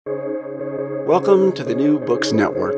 Welcome to the New Books Network.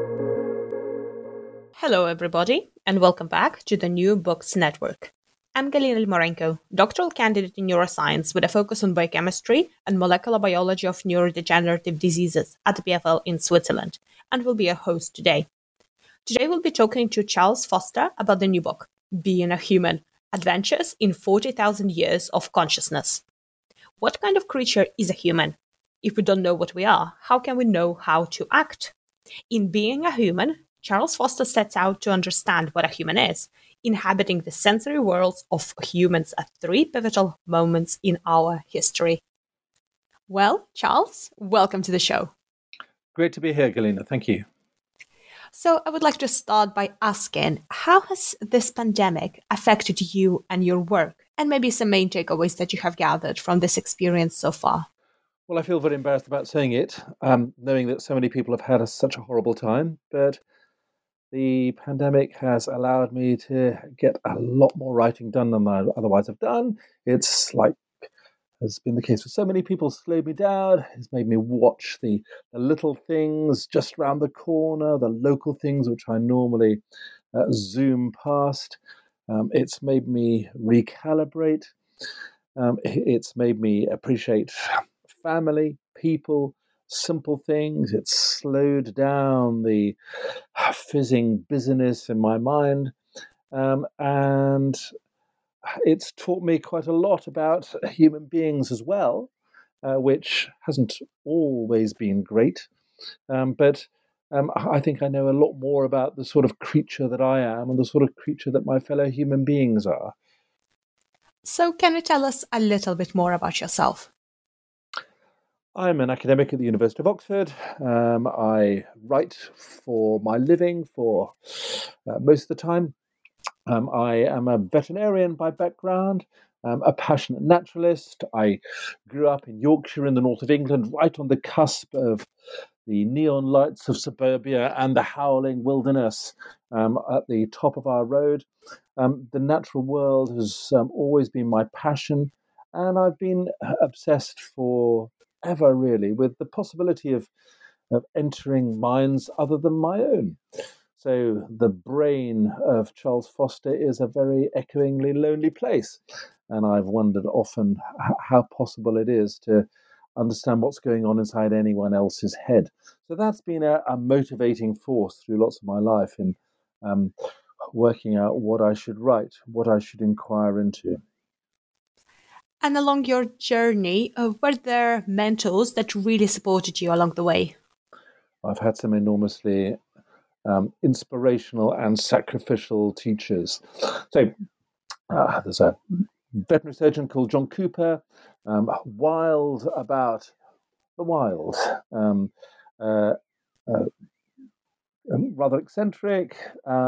Hello, everybody, and welcome back to the New Books Network. I'm Galina Limorenko, doctoral candidate in neuroscience with a focus on biochemistry and molecular biology of neurodegenerative diseases at the BFL in Switzerland, and will be your host today. Today, we'll be talking to Charles Foster about the new book, Being a Human: Adventures in 40,000 Years of Consciousness. What kind of creature is a human? If we don't know what we are, how can we know how to act? In Being a Human, Charles Foster sets out to understand what a human is, inhabiting the sensory worlds of humans at three pivotal moments in our history. Well, Charles, welcome to the show. Great to be here, Galina. Thank you. So I would like to start by asking, how has this pandemic affected you and your work? And maybe some main takeaways that you have gathered from this experience so far. Well, I feel very embarrassed about saying it, knowing that so many people have had such a horrible time, but the pandemic has allowed me to get a lot more writing done than I otherwise have done. It's like has been the case with so many people, slowed me down. It's made me watch the little things just around the corner, the local things which I normally zoom past. It's made me recalibrate. It's made me appreciate family, people, simple things. It's slowed down the fizzing busyness in my mind. And it's taught me quite a lot about human beings as well, which hasn't always been great. But I think I know a lot more about the sort of creature that I am and the sort of creature that my fellow human beings are. So can you tell us a little bit more about yourself? I'm an academic at the University of Oxford. I write for my living for most of the time. I am a veterinarian by background, a passionate naturalist. I grew up in Yorkshire in the north of England, right on the cusp of the neon lights of suburbia and the howling wilderness at the top of our road. The natural world has always been my passion, and I've been obsessed for ever, really, with the possibility of entering minds other than my own. So the brain of Charles Foster is a very echoingly lonely place. And I've wondered often how possible it is to understand what's going on inside anyone else's head. So that's been a motivating force through lots of my life in working out what I should write, what I should inquire into. And along your journey, were there mentors that really supported you along the way? I've had some enormously inspirational and sacrificial teachers. So there's a veterinary surgeon called John Cooper, wild about the wild, rather eccentric,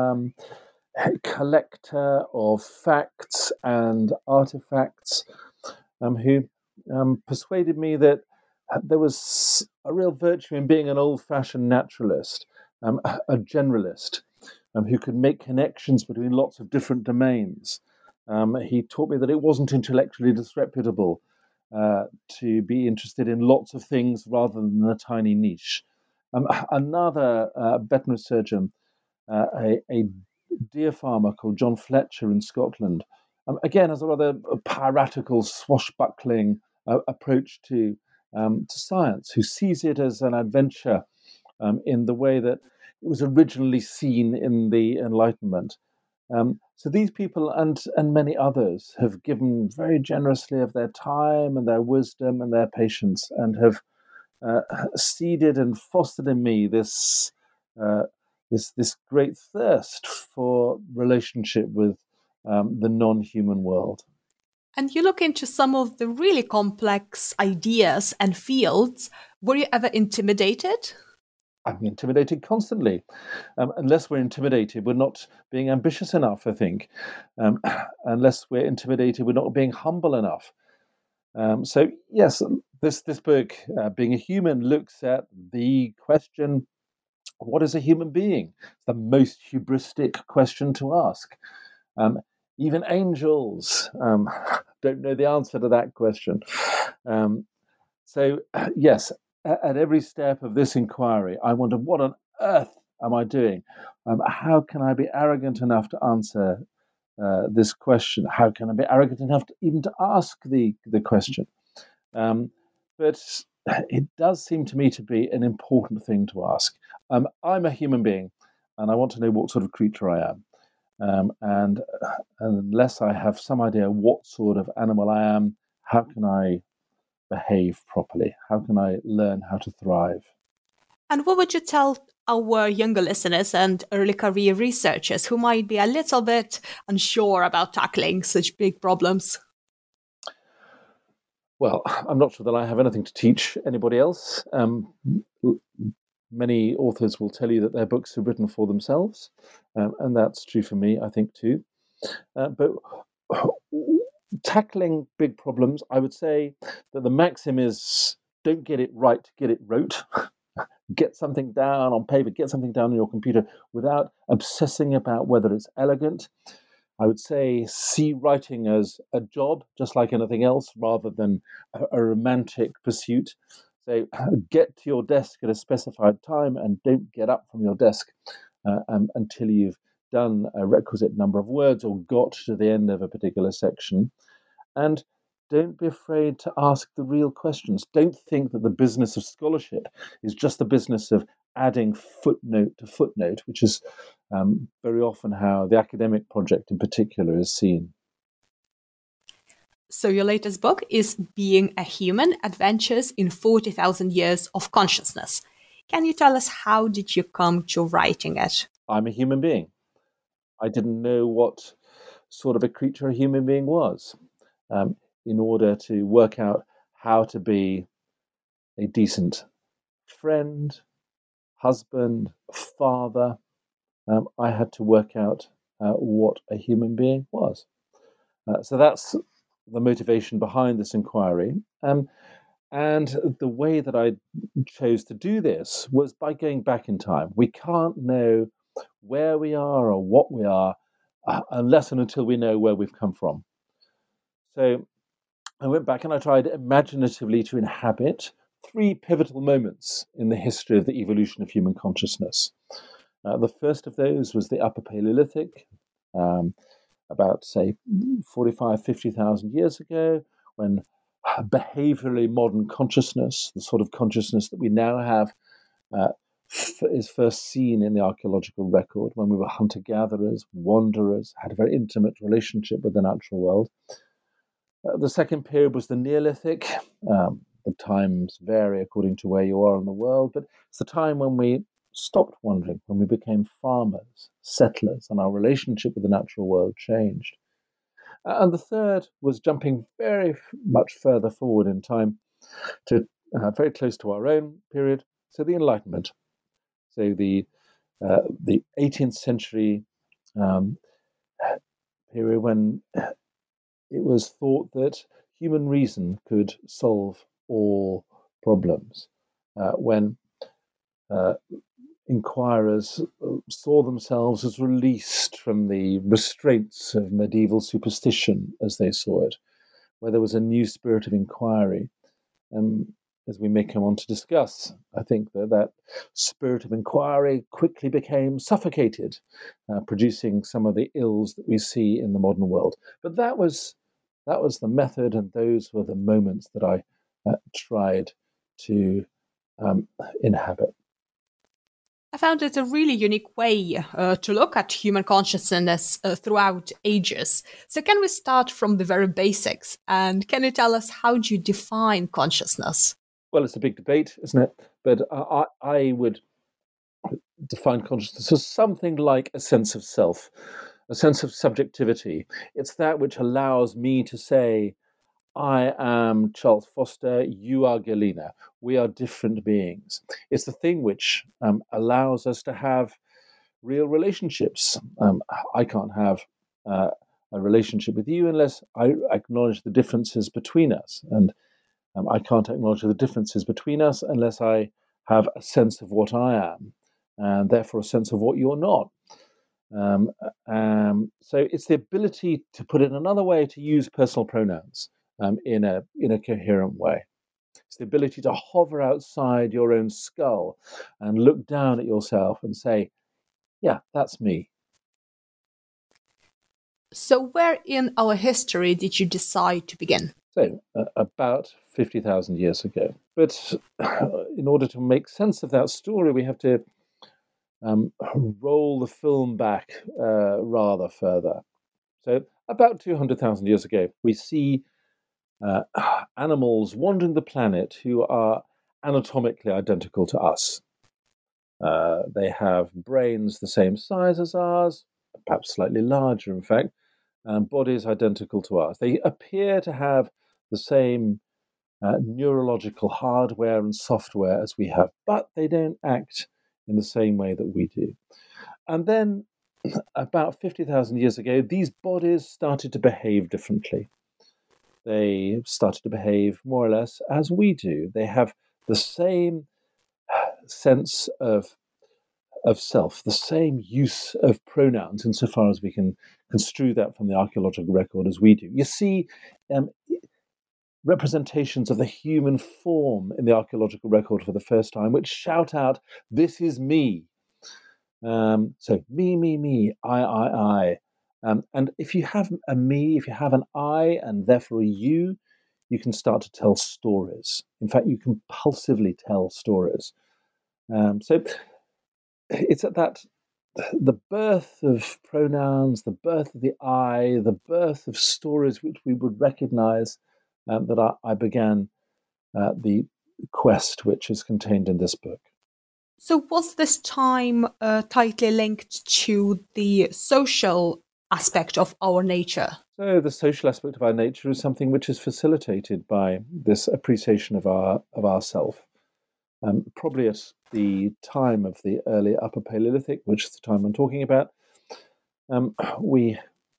collector of facts and artifacts, who persuaded me that there was a real virtue in being an old-fashioned naturalist, a generalist, who could make connections between lots of different domains. He taught me that it wasn't intellectually disreputable to be interested in lots of things rather than a tiny niche. Another veterinary surgeon, a deer farmer called John Fletcher in Scotland, again has a rather piratical, swashbuckling approach to science, who sees it as an adventure in the way that it was originally seen in the Enlightenment. So these people and many others have given very generously of their time and their wisdom and their patience, and have seeded and fostered in me this great thirst for relationship with the non-human world. And you look into some of the really complex ideas and fields. Were you ever intimidated? I'm intimidated constantly. Unless we're intimidated, we're not being ambitious enough, I think. Unless we're intimidated, we're not being humble enough. So, yes, this book, Being a Human, looks at the question, what is a human being? It's the most hubristic question to ask. Even angels don't know the answer to that question. Yes, at every step of this inquiry, I wonder, what on earth am I doing? How can I be arrogant enough to answer this question? How can I be arrogant enough even to ask the question? But it does seem to me to be an important thing to ask. I'm a human being, and I want to know what sort of creature I am. And unless I have some idea what sort of animal I am, how can I behave properly? How can I learn how to thrive? And what would you tell our younger listeners and early career researchers who might be a little bit unsure about tackling such big problems? Well, I'm not sure that I have anything to teach anybody else. Many authors will tell you that their books are written for themselves, and that's true for me, I think, too. But tackling big problems, I would say that the maxim is don't get it right, get it rote. Get something down on paper, get something down on your computer without obsessing about whether it's elegant. I would say see writing as a job, just like anything else, rather than a romantic pursuit. So get to your desk at a specified time and don't get up from your desk until you've done a requisite number of words or got to the end of a particular section. And don't be afraid to ask the real questions. Don't think that the business of scholarship is just the business of adding footnote to footnote, which is very often how the academic project in particular is seen. So your latest book is Being a Human: Adventures in 40,000 Years of Consciousness. Can you tell us how did you come to writing it? I'm a human being. I didn't know what sort of a creature a human being was. In order to work out how to be a decent friend, husband, father, I had to work out what a human being was. So that's the motivation behind this inquiry. And the way that I chose to do this was by going back in time. We can't know where we are or what we are unless and until we know where we've come from. So I went back and I tried imaginatively to inhabit 3 pivotal moments in the history of the evolution of human consciousness. The first of those was the Upper Paleolithic, about, say, 45, 50,000 years ago, when behaviorally modern consciousness, the sort of consciousness that we now have, is first seen in the archaeological record, when we were hunter-gatherers, wanderers, had a very intimate relationship with the natural world. The second period was the Neolithic. The times vary according to where you are in the world, but it's the time when we stopped wandering, when we became farmers, settlers, and our relationship with the natural world changed. And the third was jumping very much further forward in time to very close to our own period, so the Enlightenment. So the 18th century period when it was thought that human reason could solve all problems, when inquirers saw themselves as released from the restraints of medieval superstition as they saw it, where there was a new spirit of inquiry. As we may come on to discuss, I think that spirit of inquiry quickly became suffocated, producing some of the ills that we see in the modern world. But that was the method, and those were the moments that I tried to inhabit. I found it a really unique way to look at human consciousness throughout ages. So can we start from the very basics? And can you tell us how do you define consciousness? Well, it's a big debate, isn't it? But I would define consciousness as something like a sense of self, a sense of subjectivity. It's that which allows me to say, I am Charles Foster, you are Galina. We are different beings. It's the thing which allows us to have real relationships. I can't have a relationship with you unless I acknowledge the differences between us. And I can't acknowledge the differences between us unless I have a sense of what I am, and therefore a sense of what you're not. So it's the ability, to put it another way, to use personal pronouns in a coherent way. It's the ability to hover outside your own skull and look down at yourself and say, yeah, that's me. So where in our history did you decide to begin? So, about 50,000 years ago. But in order to make sense of that story, we have to roll the film back rather further. So, about 200,000 years ago, we see animals wandering the planet who are anatomically identical to us. They have brains the same size as ours, perhaps slightly larger, in fact, and bodies identical to ours. They appear to have the same neurological hardware and software as we have, but they don't act in the same way that we do. And then, about 50,000 years ago, these bodies started to behave differently. They started to behave more or less as we do. They have the same sense of self, the same use of pronouns, insofar as we can construe that from the archaeological record, as we do. You see representations of the human form in the archaeological record for the first time, which shout out, "This is me." So me, I. And if you have a me, if you have an I, and therefore a you can start to tell stories. In fact, you compulsively tell stories. So it's at that, the birth of pronouns, the birth of the I, the birth of stories which we would recognize, that I began the quest which is contained in this book. So was this time tightly linked to the social aspect of our nature? So the social aspect of our nature is something which is facilitated by this appreciation of ourself. Probably at the time of the early Upper Paleolithic, which is the time I'm talking about, we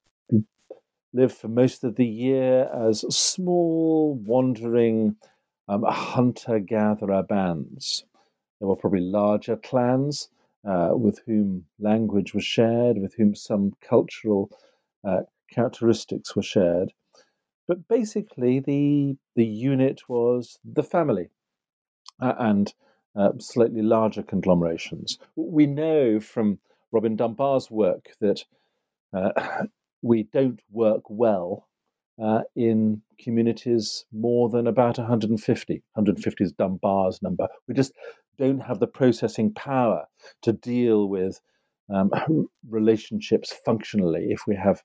lived for most of the year as small, wandering hunter-gatherer bands. There were probably larger clans with whom language was shared, with whom some cultural characteristics were shared. But basically, the unit was the family and slightly larger conglomerations. We know from Robin Dunbar's work that we don't work well in communities more than about 150. 150 is Dunbar's number. We just don't have the processing power to deal with relationships functionally if we have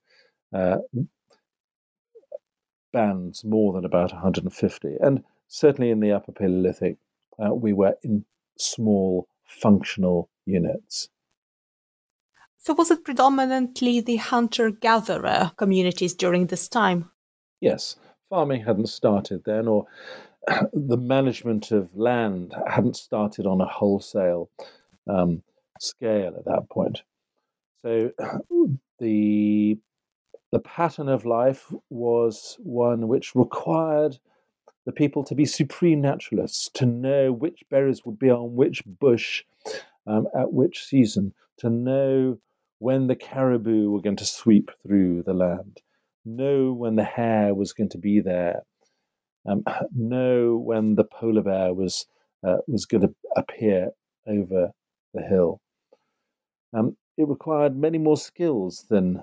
bands more than about 150. And certainly in the Upper Paleolithic, we were in small functional units. So was it predominantly the hunter-gatherer communities during this time? Yes, farming hadn't started then, or the management of land hadn't started on a wholesale scale at that point. So the pattern of life was one which required the people to be supreme naturalists, to know which berries would be on which bush at which season, to know when the caribou were going to sweep through the land, know when the hare was going to be there, know when the polar bear was going to appear over the hill. It required many more skills than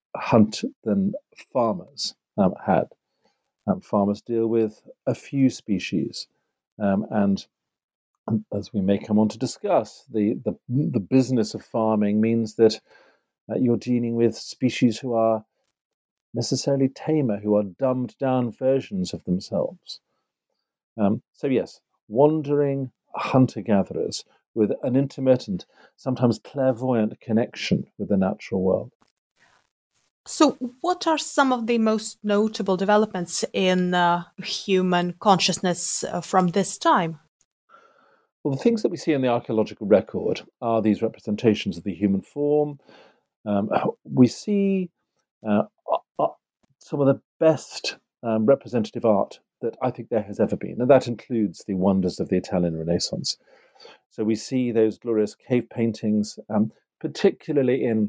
farmers had. Farmers deal with a few species, and as we may come on to discuss, the business of farming means that you're dealing with species who are necessarily tamer, who are dumbed down versions of themselves. So yes, wandering hunter-gatherers with an intermittent, sometimes clairvoyant connection with the natural world. So what are some of the most notable developments in human consciousness from this time? Well, the things that we see in the archaeological record are these representations of the human form. We see some of the best representative art that I think there has ever been, and that includes the wonders of the Italian Renaissance. So we see those glorious cave paintings, particularly in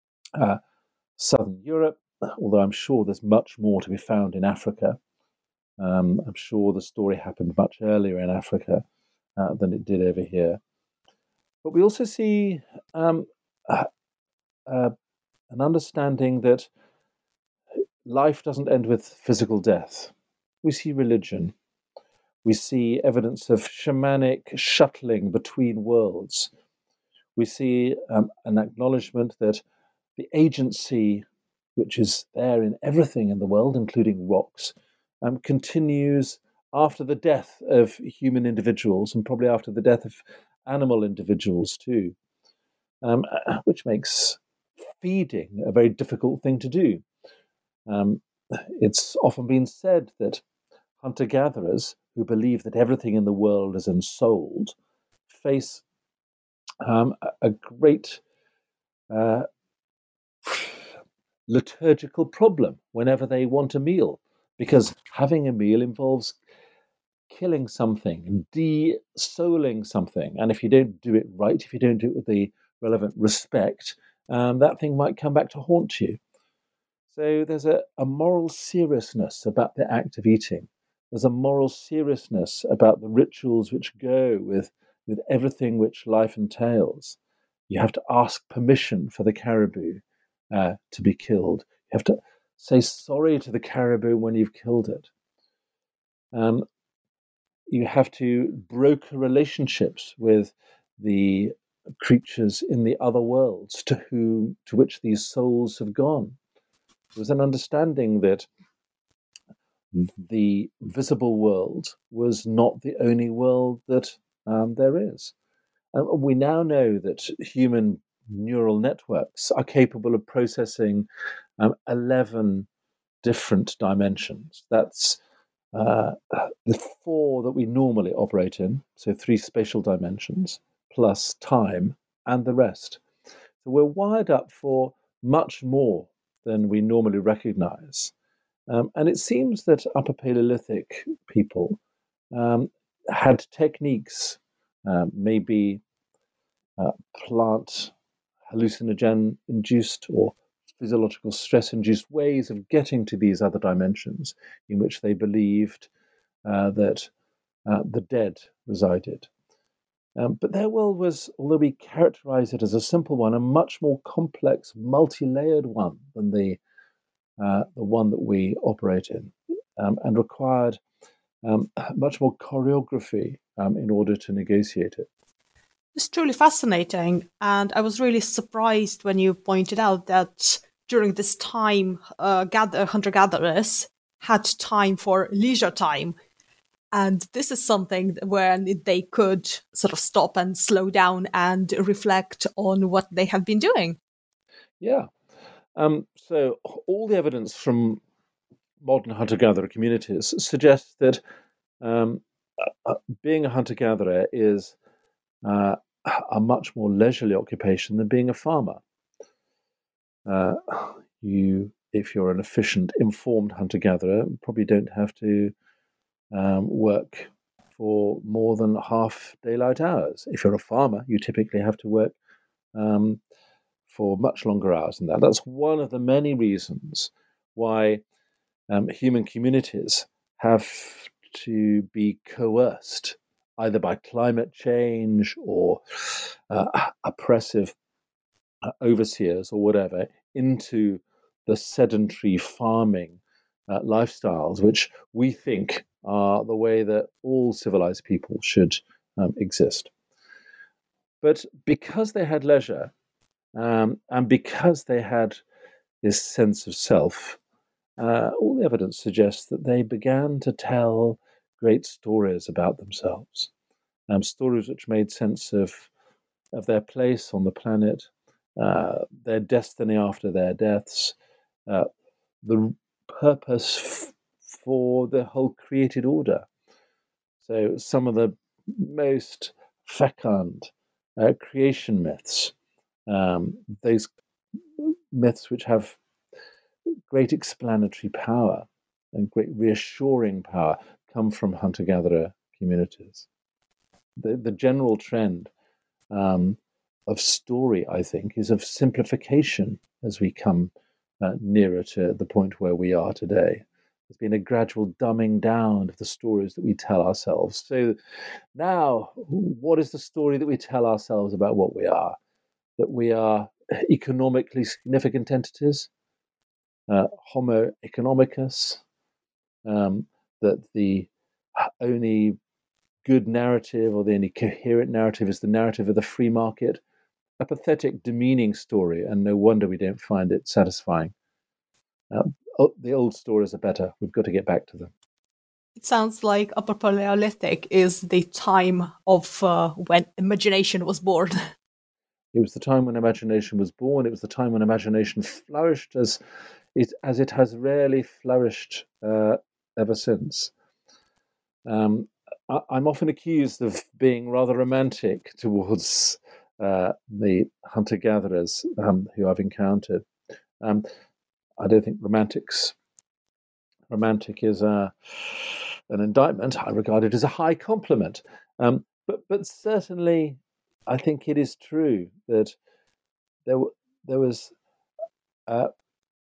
southern Europe, although I'm sure there's much more to be found in Africa. I'm sure the story happened much earlier in Africa than it did over here. But we also see uh, an understanding that life doesn't end with physical death. We see religion. We see evidence of shamanic shuttling between worlds. We see an acknowledgement that the agency, which is there in everything in the world, including rocks, continues after the death of human individuals and probably after the death of animal individuals too, which makes feeding a very difficult thing to do. It's often been said that hunter-gatherers who believe that everything in the world is ensouled face a great liturgical problem whenever they want a meal, because having a meal involves killing something, de-souling something, and if you don't do it right, if you don't do it with the relevant respect, that thing might come back to haunt you. So there's a moral seriousness about the act of eating. There's a moral seriousness about the rituals which go with everything which life entails. You have to ask permission for the caribou to be killed. You have to say sorry to the caribou when you've killed it. You have to broker relationships with the creatures in the other worlds to which these souls have gone. There was an understanding that the visible world was not the only world that there is. And we now know that human neural networks are capable of processing 11 different dimensions. That's the 4 that we normally operate in, so 3 spatial dimensions, plus time and the rest. So we're wired up for much more than we normally recognize. And it seems that Upper Paleolithic people had techniques, maybe plant hallucinogen-induced or physiological stress-induced ways of getting to these other dimensions in which they believed that the dead resided. But their world was, although we characterize it as a simple one, a much more complex, multi-layered one than the one that we operate in, and required much more choreography in order to negotiate it. It's truly fascinating, and I was really surprised when you pointed out that during this time, hunter-gatherers had time for leisure time. And this is something where they could sort of stop and slow down and reflect on what they have been doing. Yeah. So all the evidence from modern hunter-gatherer communities suggests that being a hunter-gatherer is a much more leisurely occupation than being a farmer. If you're an efficient, informed hunter-gatherer, probably don't have to work for more than half daylight hours. If you're a farmer, you typically have to work for much longer hours than that. That's one of the many reasons why human communities have to be coerced either by climate change or oppressive overseers or whatever into the sedentary farming lifestyles, which we think are the way that all civilized people should exist. But because they had leisure, and because they had this sense of self, all the evidence suggests that they began to tell great stories about themselves, stories which made sense of their place on the planet, their destiny after their deaths, the purpose for the whole created order. So some of the most fecund creation myths, those myths which have great explanatory power and great reassuring power, come from hunter-gatherer communities. The general trend of story, I think, is of simplification as we come nearer to the point where we are today. There's been a gradual dumbing down of the stories that we tell ourselves. So now, what is the story that we tell ourselves about what we are? That we are economically significant entities, Homo economicus, that the only good narrative or the only coherent narrative is the narrative of the free market. A pathetic, demeaning story, and no wonder we don't find it satisfying. The old stories are better. We've got to get back to them. It sounds like Upper Paleolithic is the time of when imagination was born. It was the time when imagination was born. It was the time when imagination flourished as it has rarely flourished ever since. I'm often accused of being rather romantic towards the hunter-gatherers who I've encountered. I don't think romantic is an indictment. I regard it as a high compliment. But certainly, I think it is true that there was a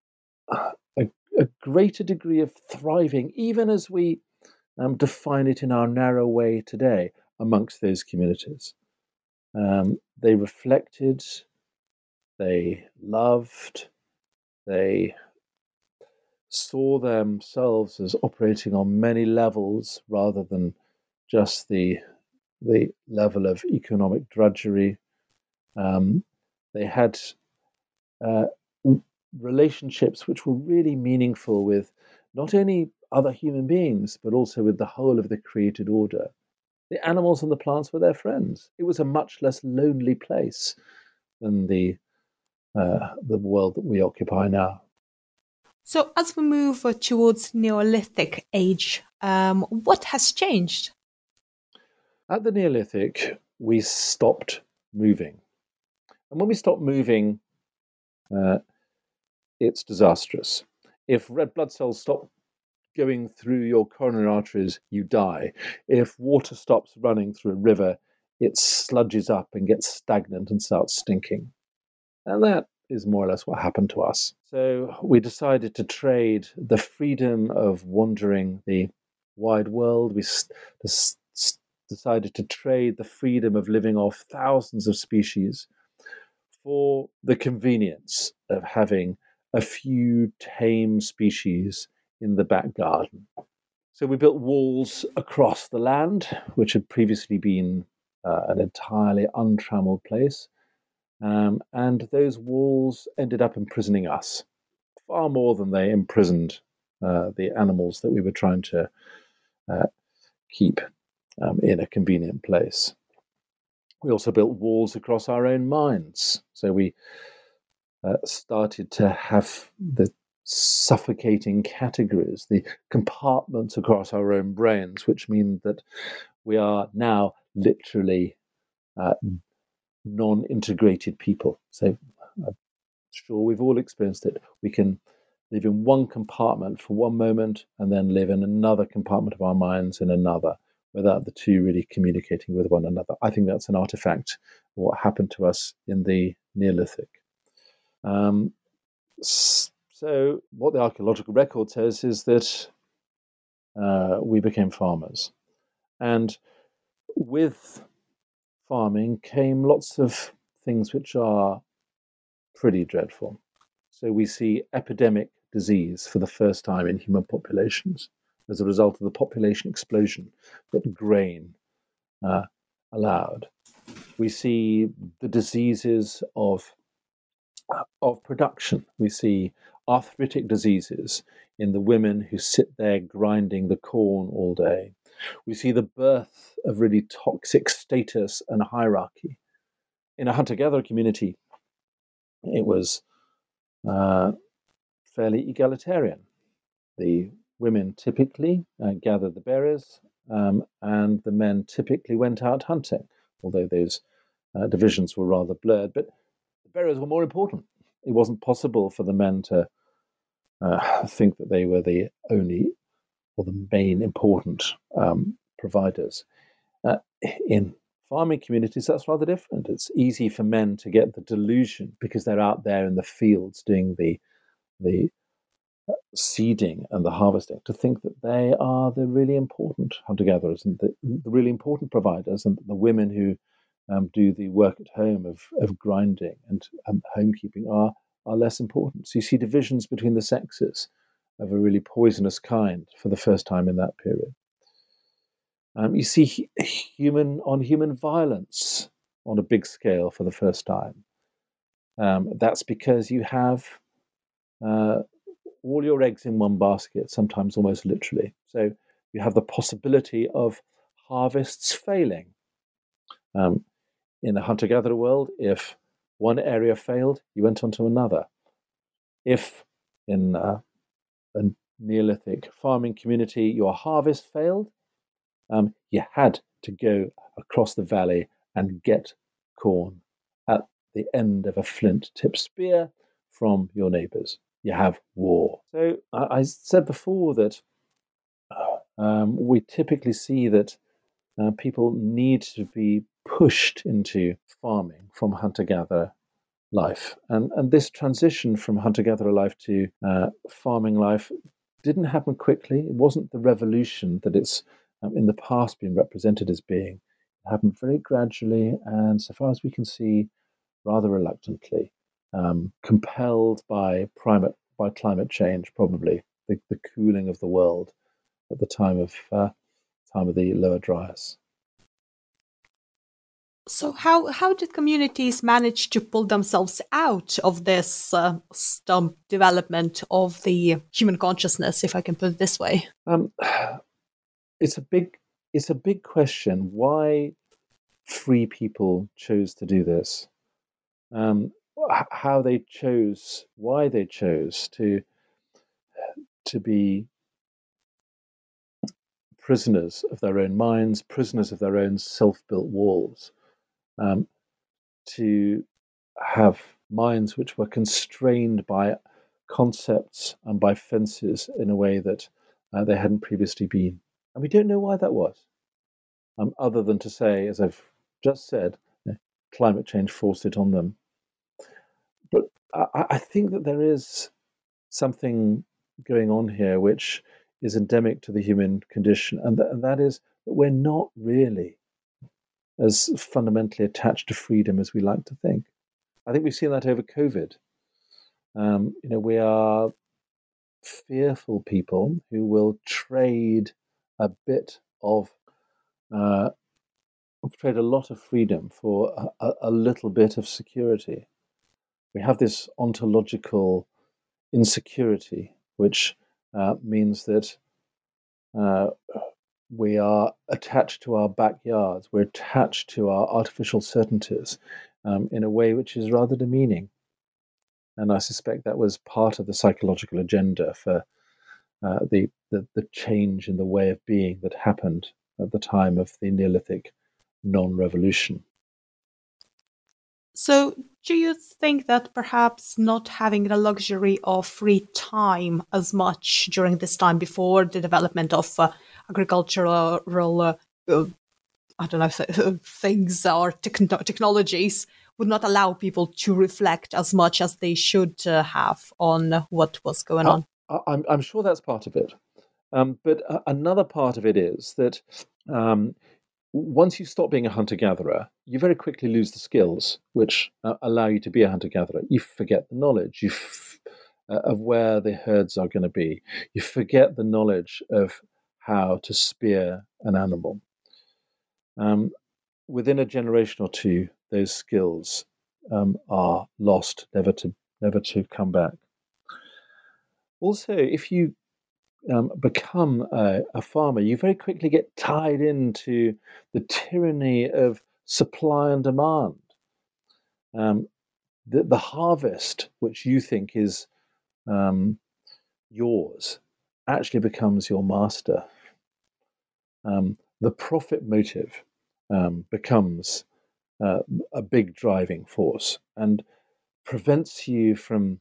greater degree of thriving, even as we define it in our narrow way today, amongst those communities. They reflected, they loved, they saw themselves as operating on many levels rather than just the level of economic drudgery. They had relationships which were really meaningful with not only other human beings, but also with the whole of the created order. The animals and the plants were their friends. It was a much less lonely place than the world that we occupy now. So as we move towards Neolithic age, what has changed? At the Neolithic, we stopped moving. And when we stop moving, it's disastrous. If red blood cells stop going through your coronary arteries, you die. If water stops running through a river, it sludges up and gets stagnant and starts stinking. And that is more or less what happened to us. So we decided to trade the freedom of wandering the wide world. We decided to trade the freedom of living off thousands of species for the convenience of having a few tame species in the back garden. So we built walls across the land, which had previously been an entirely untrammeled place. And those walls ended up imprisoning us far more than they imprisoned the animals that we were trying to keep in a convenient place. We also built walls across our own minds. So we started to have the suffocating categories, the compartments across our own brains, which mean that we are now literally non-integrated people. So I'm sure we've all experienced it. We can live in one compartment for one moment and then live in another compartment of our minds in another, without the two really communicating with one another. I think that's an artifact of what happened to us in the Neolithic. So what the archaeological record says is that we became farmers. And with farming came lots of things which are pretty dreadful. So we see epidemic disease for the first time in human populations as a result of the population explosion that grain allowed. We see the diseases of production. We see arthritic diseases in the women who sit there grinding the corn all day. We see the birth of really toxic status and hierarchy. In a hunter-gatherer community, it was fairly egalitarian. The women typically gathered the berries, and the men typically went out hunting, although those divisions were rather blurred. But the berries were more important. It wasn't possible for the men to think that they were the only or the main important providers. In farming communities, that's rather different. It's easy for men to get the delusion because they're out there in the fields doing the seeding and the harvesting, to think that they are the really important hunter-gatherers and the really important providers, and the women who do the work at home of grinding and homekeeping are less important. So you see divisions between the sexes of a really poisonous kind for the first time in that period. You see human violence on a big scale for the first time. That's because you have all your eggs in one basket, sometimes almost literally. So you have the possibility of harvests failing. In the hunter-gatherer world, if one area failed, you went on to another. If in a Neolithic farming community your harvest failed, you had to go across the valley and get corn at the end of a flint-tipped spear from your neighbours. You have war. So I said before that we typically see that people need to be pushed into farming from hunter-gatherer life. And this transition from hunter-gatherer life to farming life didn't happen quickly. It wasn't the revolution that it's in the past been represented as being. It happened very gradually and, so far as we can see, rather reluctantly, compelled by climate change, probably, the cooling of the world at the time of the Lower Dryas. So how did communities manage to pull themselves out of this stump development of the human consciousness, if I can put it this way? It's a big question why free people chose to do this. How they chose, why they chose to be prisoners of their own minds, prisoners of their own self-built walls, to have minds which were constrained by concepts and by fences in a way that they hadn't previously been. And we don't know why that was, other than to say, as I've just said, climate change forced it on them. But I think that there is something going on here which is endemic to the human condition, and that is that we're not really as fundamentally attached to freedom as we like to think. I think we've seen that over COVID. We are fearful people who will trade a lot of freedom for a little bit of security. We have this ontological insecurity, which means that we are attached to our backyards, we're attached to our artificial certainties in a way which is rather demeaning. And I suspect that was part of the psychological agenda for the change in the way of being that happened at the time of the Neolithic non-revolution. So do you think that perhaps not having the luxury of free time as much during this time before the development of agricultural, things or technologies would not allow people to reflect as much as they should have on what was going on? I'm sure that's part of it. But another part of it is that once you stop being a hunter-gatherer, you very quickly lose the skills which allow you to be a hunter-gatherer. You forget the knowledge of where the herds are going to be. You forget the knowledge of how to spear an animal. Within a generation or two, those skills are lost, never to come back. Also, if you become a farmer, you very quickly get tied into the tyranny of supply and demand. The harvest, which you think is yours, actually becomes your master. The profit motive becomes a big driving force and prevents you from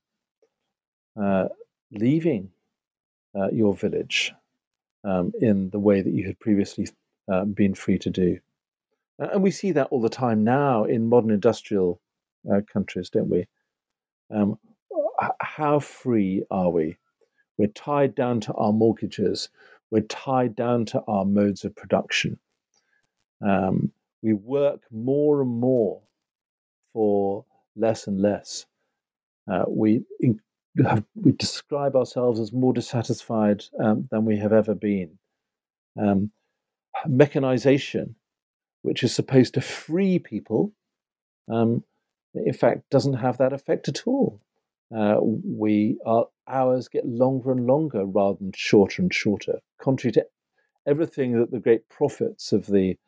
leaving your village in the way that you had previously been free to do. And we see that all the time now in modern industrial countries, don't we? How free are we We're tied down to our mortgages. We're tied down to our modes of production. We work more and more for less and less. We describe ourselves as more dissatisfied than we have ever been. Mechanization, which is supposed to free people, in fact, doesn't have that effect at all. Our hours get longer and longer rather than shorter and shorter, contrary to everything that the great prophets of the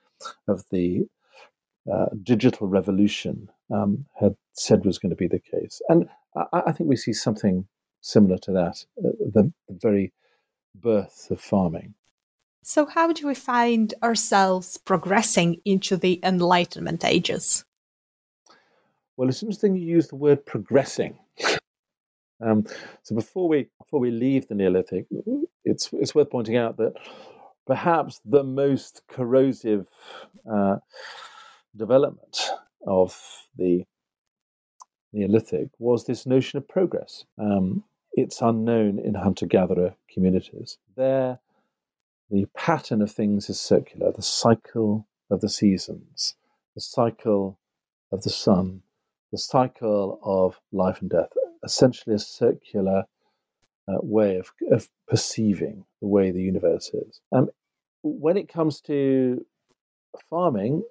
digital revolution had said was going to be the case. And I think we see something similar to that, the very birth of farming. So how do we find ourselves progressing into the Enlightenment ages? Well, it's interesting you use the word progressing. So before we leave the Neolithic, it's worth pointing out that perhaps the most corrosive development of the Neolithic was this notion of progress. It's unknown in hunter-gatherer communities. There, the pattern of things is circular, the cycle of the seasons, the cycle of the sun, the cycle of life and death, essentially a circular way of perceiving the way the universe is. When it comes to farming,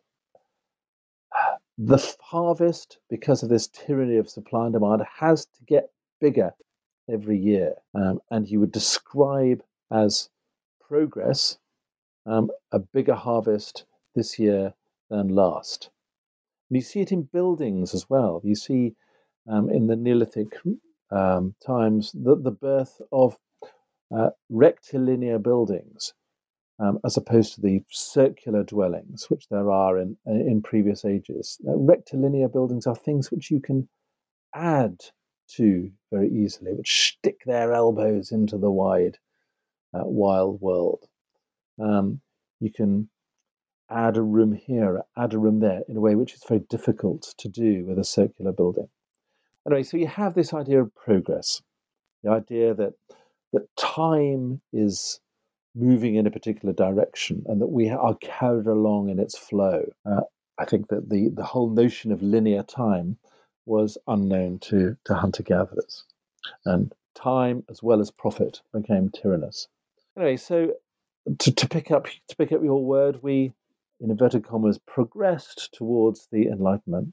the harvest, because of this tyranny of supply and demand, has to get bigger every year. And you would describe as progress a bigger harvest this year than last. And you see it in buildings as well. You see in the Neolithic times the birth of rectilinear buildings, as opposed to the circular dwellings, which there are in previous ages. Rectilinear buildings are things which you can add to very easily, which stick their elbows into the wild world. You can add a room here, add a room there, in a way which is very difficult to do with a circular building. Anyway, so you have this idea of progress, the idea that time is moving in a particular direction and that we are carried along in its flow. I think that the whole notion of linear time was unknown to hunter-gatherers, and time as well as profit became tyrannous. Anyway, so to pick up your word, we, in inverted commas, progressed towards the Enlightenment.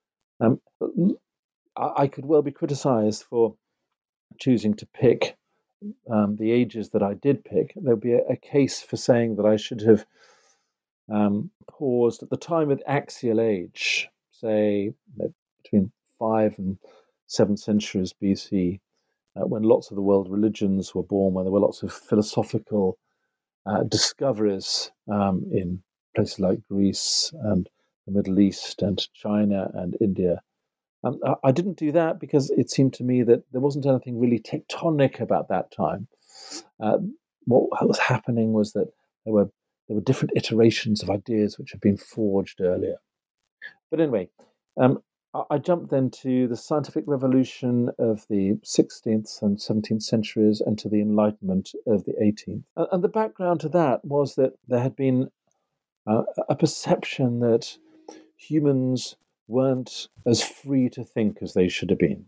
I could well be criticized for choosing to pick the ages that I did pick. There'll be a case for saying that I should have paused at the time of axial age, say between 5 and 7 centuries BC, when lots of the world religions were born, when there were lots of philosophical discoveries in places like Greece and the Middle East and China and India. I didn't do that because it seemed to me that there wasn't anything really tectonic about that time. What was happening was that there were different iterations of ideas which had been forged earlier. But anyway, I jumped then to the scientific revolution of the 16th and 17th centuries and to the Enlightenment of the 18th. And the background to that was that there had been a perception that humans weren't as free to think as they should have been.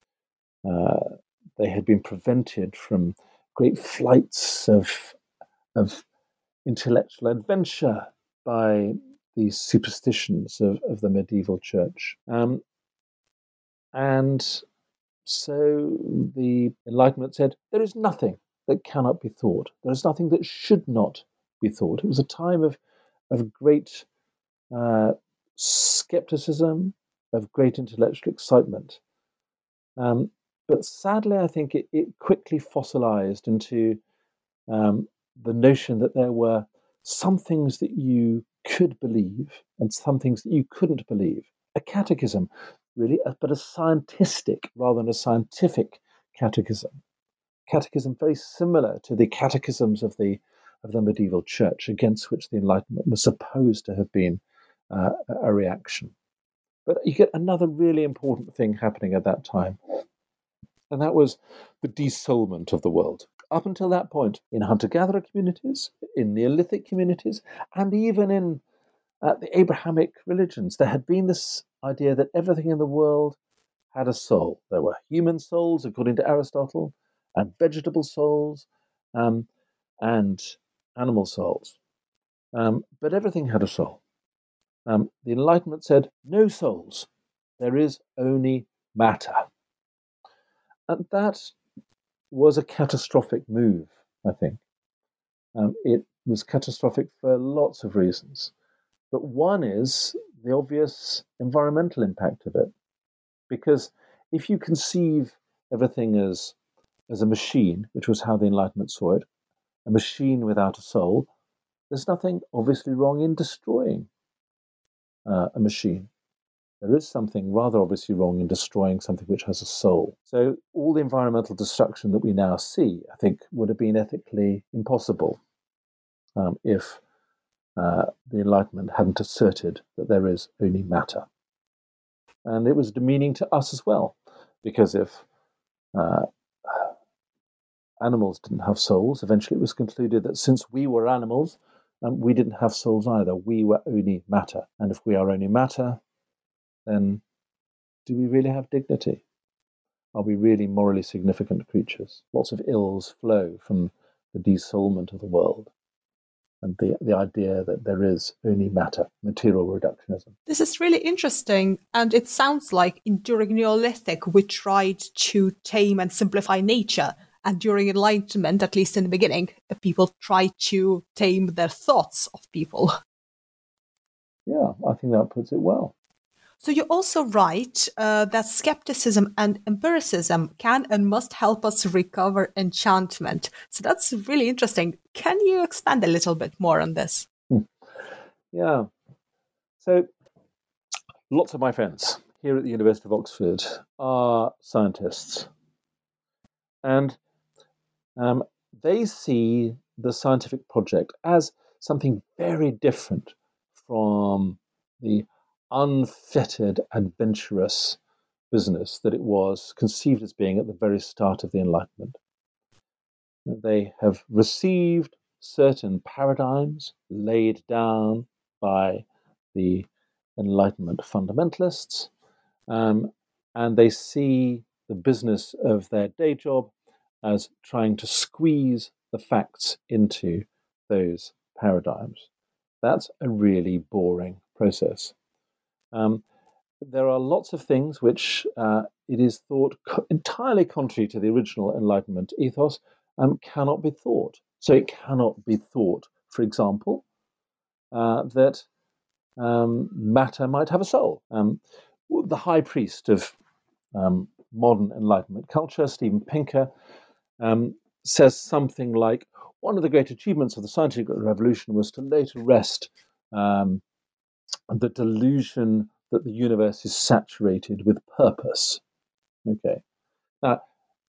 They had been prevented from great flights of intellectual adventure by these superstitions of the medieval church. And so the Enlightenment said, there is nothing that cannot be thought. There is nothing that should not be thought. It was a time of great skepticism, of great intellectual excitement. But sadly, I think it quickly fossilized into the notion that there were some things that you could believe and some things that you couldn't believe. A catechism, really, but a scientistic rather than a scientific catechism. Catechism very similar to the catechisms of the medieval church, against which the Enlightenment was supposed to have been a reaction. But you get another really important thing happening at that time, and that was the desoulment of the world. up until that point, in hunter-gatherer communities, in Neolithic communities, and even in the Abrahamic religions, there had been this idea that everything in the world had a soul. There were human souls, according to Aristotle, and vegetable souls, and animal souls. But everything had a soul. The Enlightenment said, no souls. There is only matter. And that was a catastrophic move, I think. It was catastrophic for lots of reasons. But one is the obvious environmental impact of it. Because if you conceive everything as a machine, which was how the Enlightenment saw it, a machine without a soul, there's nothing obviously wrong in destroying a machine. There is something rather obviously wrong in destroying something which has a soul. So all the environmental destruction that we now see, I think, would have been ethically impossible if the Enlightenment hadn't asserted that there is only matter. And it was demeaning to us as well, because if animals didn't have souls, eventually it was concluded that since we were animals, we didn't have souls either. We were only matter. And if we are only matter, then do we really have dignity? Are we really morally significant creatures? Lots of ills flow from the desoulment of the world and the idea that there is only matter, material reductionism. This is really interesting, and it sounds like during Neolithic we tried to tame and simplify nature, and during Enlightenment, at least in the beginning, people tried to tame their thoughts of people. Yeah, I think that puts it well. So you also write that skepticism and empiricism can and must help us recover enchantment. So that's really interesting. Can you expand a little bit more on this? Yeah. So lots of my friends here at the University of Oxford are scientists. And they see the scientific project as something very different from the unfettered, adventurous business that it was conceived as being at the very start of the Enlightenment. They have received certain paradigms laid down by the Enlightenment fundamentalists, and they see the business of their day job as trying to squeeze the facts into those paradigms. That's a really boring process. There are lots of things which it is thought entirely contrary to the original Enlightenment ethos cannot be thought. So it cannot be thought, for example, that matter might have a soul. The high priest of modern Enlightenment culture, Steven Pinker, says something like, one of the great achievements of the scientific revolution was to lay to rest the delusion that the universe is saturated with purpose. Okay. Now,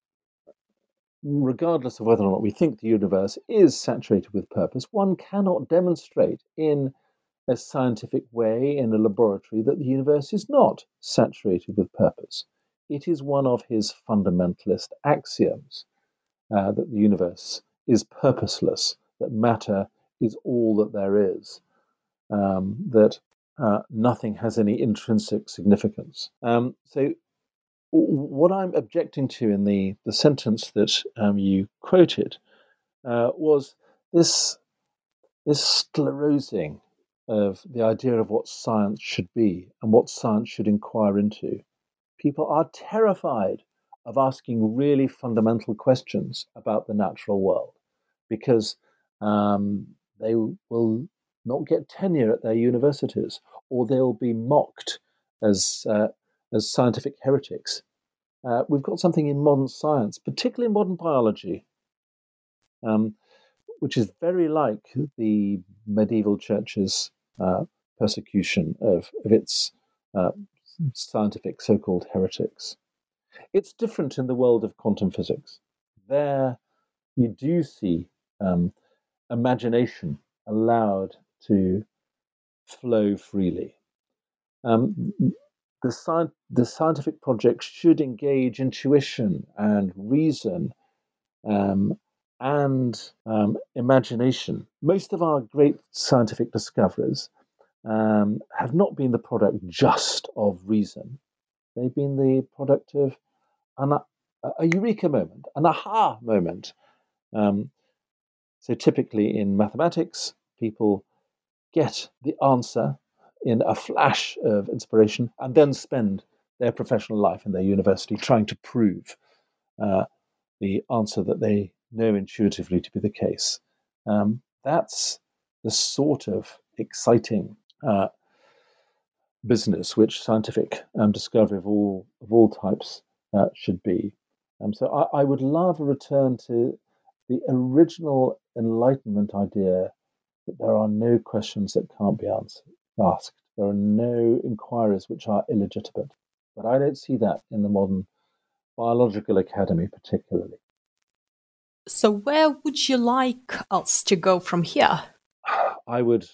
regardless of whether or not we think the universe is saturated with purpose, one cannot demonstrate in a scientific way in a laboratory that the universe is not saturated with purpose. It is one of his fundamentalist axioms that the universe is purposeless, that matter is all that there is, that nothing has any intrinsic significance. So what I'm objecting to in the sentence that you quoted was this sclerosing of the idea of what science should be and what science should inquire into. People are terrified of asking really fundamental questions about the natural world because they will not get tenure at their universities, or they'll be mocked as scientific heretics. We've got something in modern science, particularly in modern biology, which is very like the medieval church's persecution of its scientific so-called heretics. It's different in the world of quantum physics. There you do see imagination allowed to flow freely. The scientific project should engage intuition and reason and imagination. Most of our great scientific discoveries have not been the product just of reason. They've been the product of a eureka moment, an aha moment. So typically in mathematics, people get the answer in a flash of inspiration and then spend their professional life in their university trying to prove the answer that they know intuitively to be the case. That's the sort of exciting business which scientific discovery of all types should be. So I would love a return to the original Enlightenment idea that there are no questions that can't be asked. There are no inquiries which are illegitimate. But I don't see that in the modern biological academy particularly. So where would you like us to go from here? I would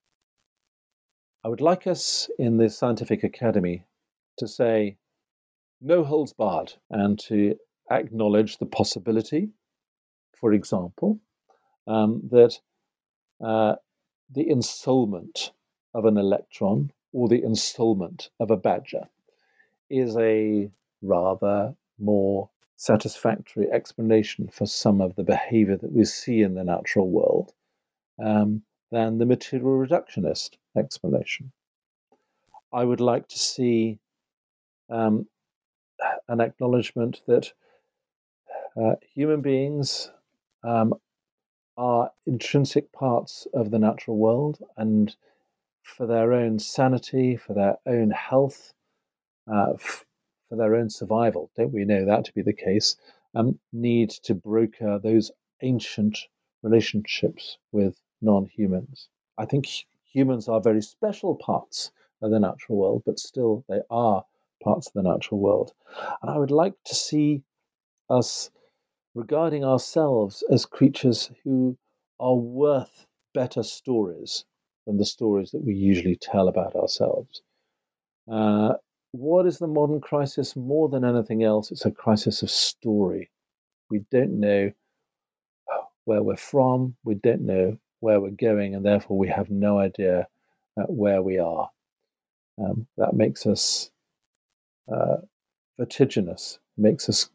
like us in the scientific academy to say no holds barred and to acknowledge the possibility, for example, that the ensoulment of an electron or the ensoulment of a badger is a rather more satisfactory explanation for some of the behavior that we see in the natural world than the material reductionist explanation. I would like to see an acknowledgement that human beings are intrinsic parts of the natural world, and for their own sanity, for their own health, for their own survival, don't we know that to be the case, need to broker those ancient relationships with non-humans. I think humans are very special parts of the natural world, but still they are parts of the natural world. And I would like to see us regarding ourselves as creatures who are worth better stories than the stories that we usually tell about ourselves. What is the modern crisis? More than anything else, it's a crisis of story. We don't know where we're from, we don't know where we're going, and therefore we have no idea where we are. That makes us vertiginous, makes us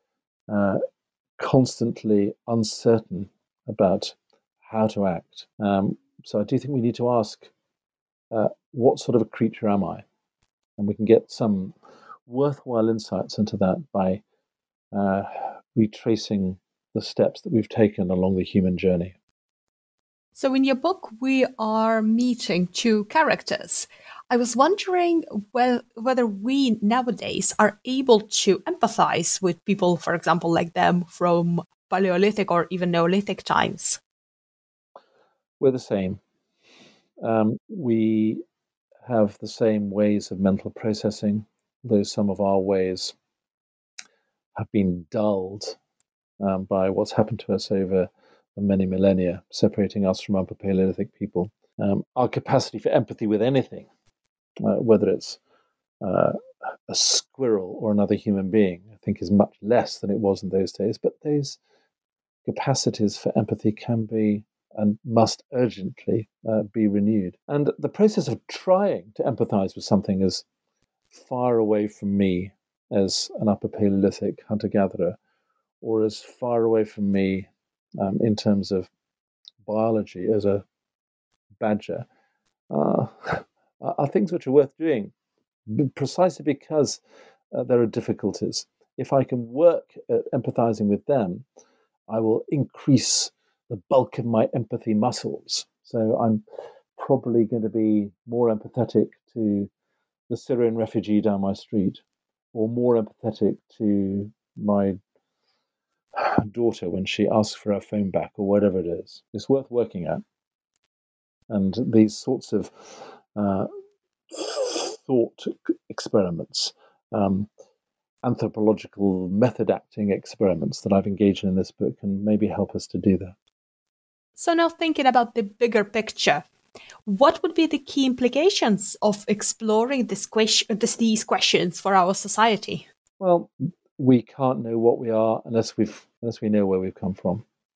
constantly uncertain about how to act. So I do think we need to ask, what sort of a creature am I? And we can get some worthwhile insights into that by retracing the steps that we've taken along the human journey. So in your book, we are meeting two characters. I was wondering whether we nowadays are able to empathize with people, for example, like them from Paleolithic or even Neolithic times. We're the same. We have the same ways of mental processing, though some of our ways have been dulled by what's happened to us over the many millennia, separating us from Upper Paleolithic people. Our capacity for empathy with anything, whether it's a squirrel or another human being, I think is much less than it was in those days. But those capacities for empathy can be and must urgently be renewed. And the process of trying to empathize with something is far away from me as an Upper Paleolithic hunter-gatherer, or as far away from me in terms of biology as a badger, are things which are worth doing, precisely because there are difficulties. If I can work at empathizing with them, I will increase the bulk of my empathy muscles. So I'm probably going to be more empathetic to the Syrian refugee down my street, or more empathetic to my daughter when she asks for her phone back, or whatever it is. It's worth working at. And these sorts of thought experiments, anthropological method acting experiments that I've engaged in this book can maybe help us to do that. So now thinking about the bigger picture, what would be the key implications of exploring these questions for our society? Well, we can't know what we are unless we know where we've come from.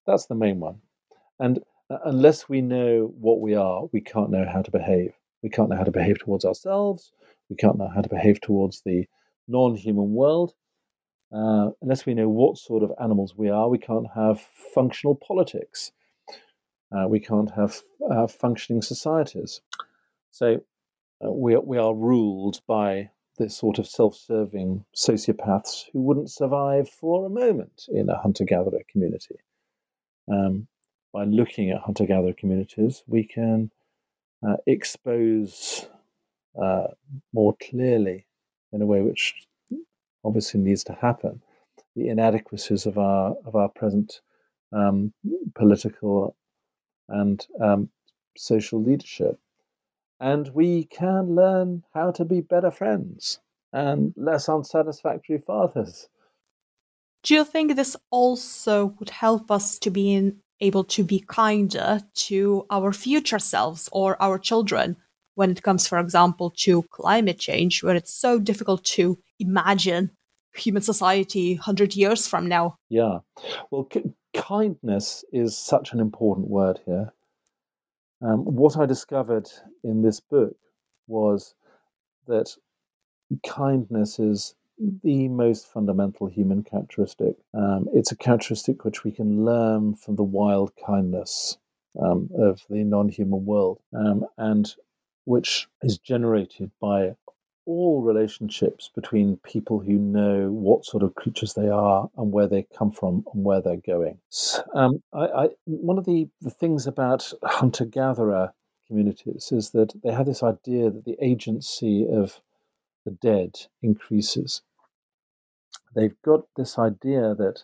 That's the main one. And unless we know what we are, we can't know how to behave. We can't know how to behave towards ourselves. We can't know how to behave towards the non-human world. Unless we know what sort of animals we are, we can't have functional politics. We can't have functioning societies. So we are ruled by this sort of self-serving sociopaths who wouldn't survive for a moment in a hunter-gatherer community. By looking at hunter-gatherer communities, we can expose more clearly, in a way which obviously needs to happen, the inadequacies of our present political and social leadership. And we can learn how to be better friends and less unsatisfactory fathers. Do you think this also would help us to be able to be kinder to our future selves or our children when it comes, for example, to climate change, where it's so difficult to imagine human society 100 years from now? Yeah. Well, kindness is such an important word here. What I discovered in this book was that kindness is the most fundamental human characteristic. It's a characteristic which we can learn from the wild kindness of the non-human world, and which is generated by all relationships between people who know what sort of creatures they are and where they come from and where they're going. One of the things about hunter-gatherer communities is that they have this idea that the agency of the dead increases. They've got this idea that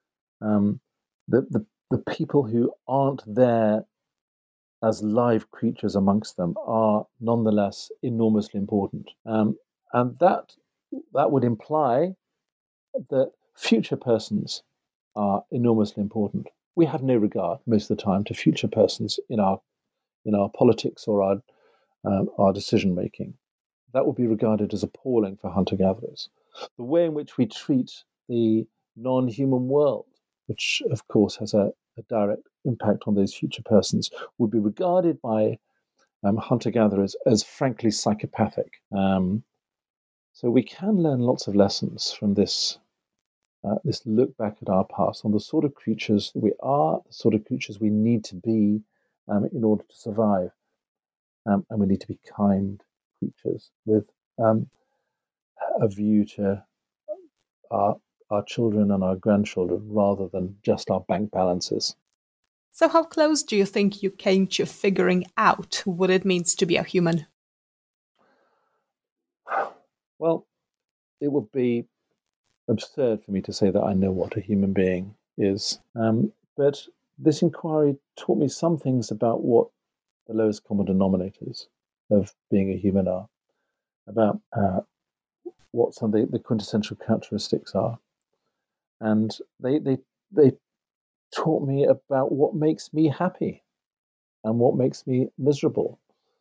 the people who aren't there as live creatures amongst them are nonetheless enormously important. And that would imply that future persons are enormously important. We have no regard most of the time to future persons in our politics or our decision making. That would be regarded as appalling for hunter-gatherers. The way in which we treat the non-human world, which of course has a direct impact on those future persons, would be regarded by hunter-gatherers as frankly psychopathic. So we can learn lots of lessons from this look back at our past on the sort of creatures we are, the sort of creatures we need to be in order to survive. And we need to be kind creatures with a view to our children and our grandchildren rather than just our bank balances. So how close do you think you came to figuring out what it means to be a human? Well, it would be absurd for me to say that I know what a human being is. But this inquiry taught me some things about what the lowest common denominators of being a human are, about what some of the quintessential characteristics are. And they taught me about what makes me happy and what makes me miserable.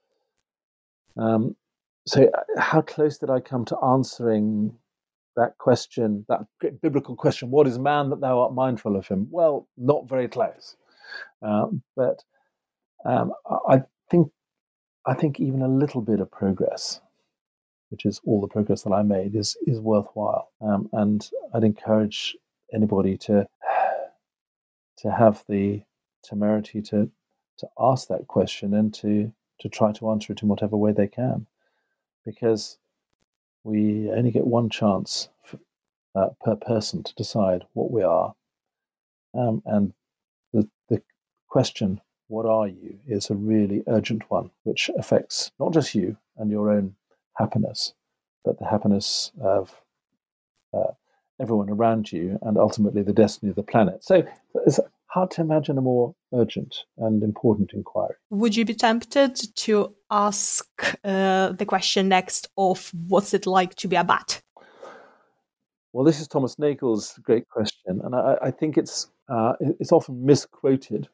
So how close did I come to answering that question, that biblical question, what is man that thou art mindful of him? Well, not very close. But I think even a little bit of progress, which is all the progress that I made, is worthwhile. And I'd encourage anybody to have the temerity to ask that question and to try to answer it in whatever way they can, because we only get one chance per person to decide what we are, and the question, what are you, is a really urgent one, which affects not just you and your own happiness, but the happiness of everyone around you and ultimately the destiny of the planet. So it's hard to imagine a more urgent and important inquiry. Would you be tempted to ask the question next of what's it like to be a bat? Well, this is Thomas Nagel's great question, and I think it's often misquoted.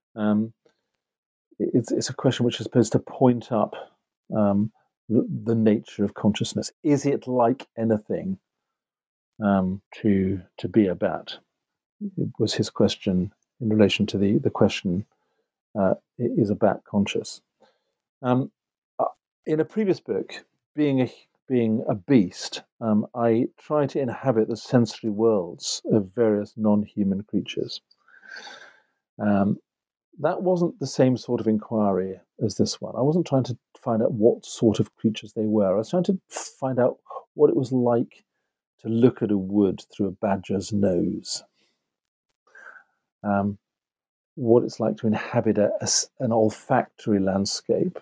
It's a question which is supposed to point up the nature of consciousness. Is it like anything to be a bat? It was his question in relation to the question, is a bat conscious? In a previous book, being a beast, I try to inhabit the sensory worlds of various non-human creatures. That wasn't the same sort of inquiry as this one. I wasn't trying to find out what sort of creatures they were. I was trying to find out what it was like to look at a wood through a badger's nose. What it's like to inhabit an olfactory landscape.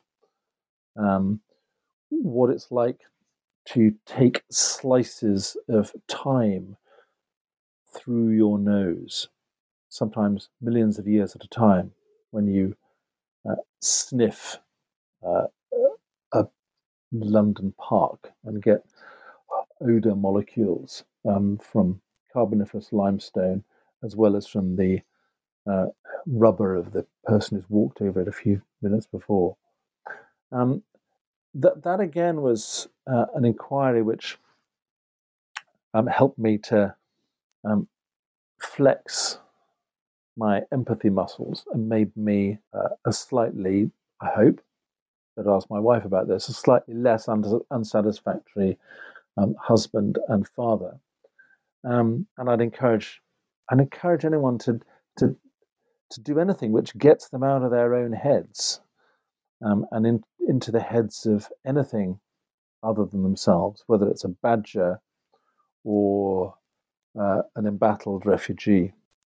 What it's like to take slices of time through your nose, sometimes millions of years at a time, when you sniff a London park and get odor molecules from Carboniferous limestone, as well as from the rubber of the person who's walked over it a few minutes before. That again was an inquiry which helped me to flex my empathy muscles and made me a slightly, I hope, but ask my wife about this, a slightly less unsatisfactory husband and father. And I'd encourage anyone to do anything which gets them out of their own heads and into the heads of anything other than themselves, whether it's a badger or an embattled refugee.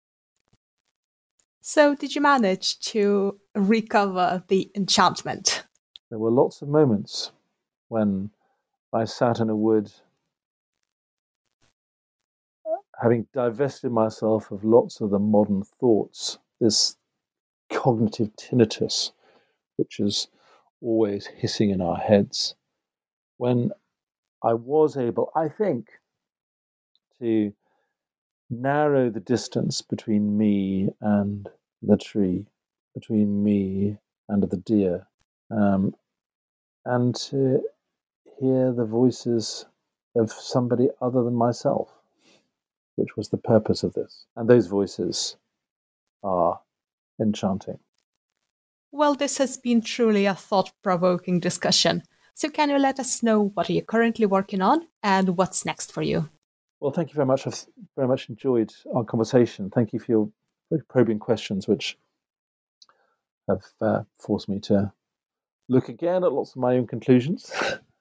So did you manage to recover the enchantment? There were lots of moments when I sat in a wood, having divested myself of lots of the modern thoughts, this cognitive tinnitus, which is always hissing in our heads, when I was able, I think, to narrow the distance between me and the tree, between me and the deer, and to hear the voices of somebody other than myself, which was the purpose of this. And those voices are enchanting. Well, this has been truly a thought-provoking discussion. So can you let us know what are you currently working on and what's next for you? Well, thank you very much. I've very much enjoyed our conversation. Thank you for your very probing questions, which have forced me to look again at lots of my own conclusions.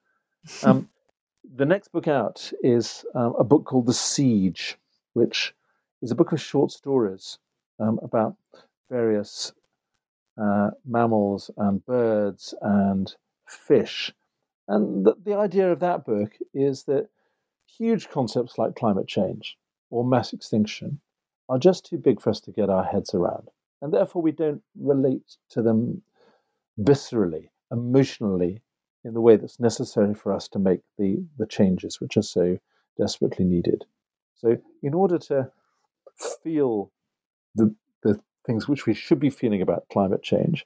The next book out is a book called The Siege, which is a book of short stories about various mammals and birds and fish. And the idea of that book is that huge concepts like climate change or mass extinction are just too big for us to get our heads around. And therefore we don't relate to them viscerally, emotionally, in the way that's necessary for us to make the changes which are so desperately needed. So in order to feel the things which we should be feeling about climate change,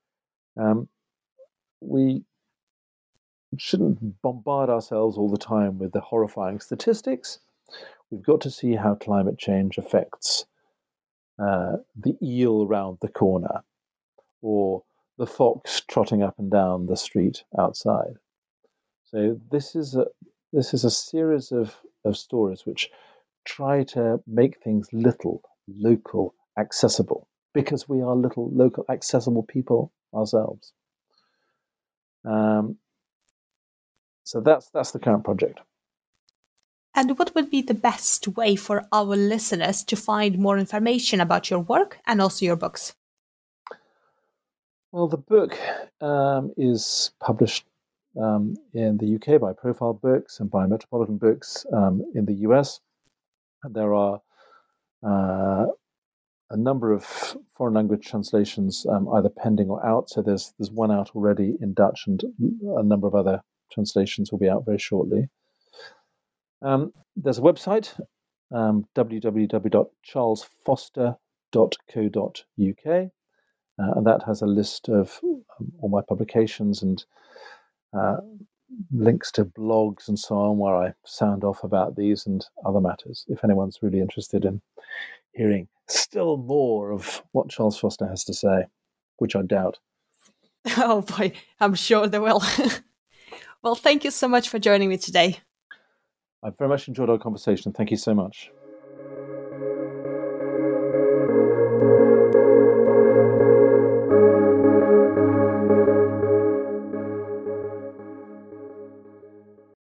we shouldn't bombard ourselves all the time with the horrifying statistics. We've got to see how climate change affects the eel around the corner or the fox trotting up and down the street outside. So this is a series of stories which try to make things little, local, accessible, because we are little, local, accessible people ourselves. So that's the current project. And what would be the best way for our listeners to find more information about your work and also your books? Well, the book is published in the UK by Profile Books and by Metropolitan Books in the US. And there are a number of foreign language translations either pending or out. So there's one out already in Dutch, and a number of other translations will be out very shortly. There's a website, www.charlesfoster.co.uk, and that has a list of all my publications and links to blogs and so on, where I sound off about these and other matters, if anyone's really interested in hearing still more of what Charles Foster has to say, which I doubt. Oh boy, I'm sure they will. Well, thank you so much for joining me today. I've very much enjoyed our conversation. Thank you so much.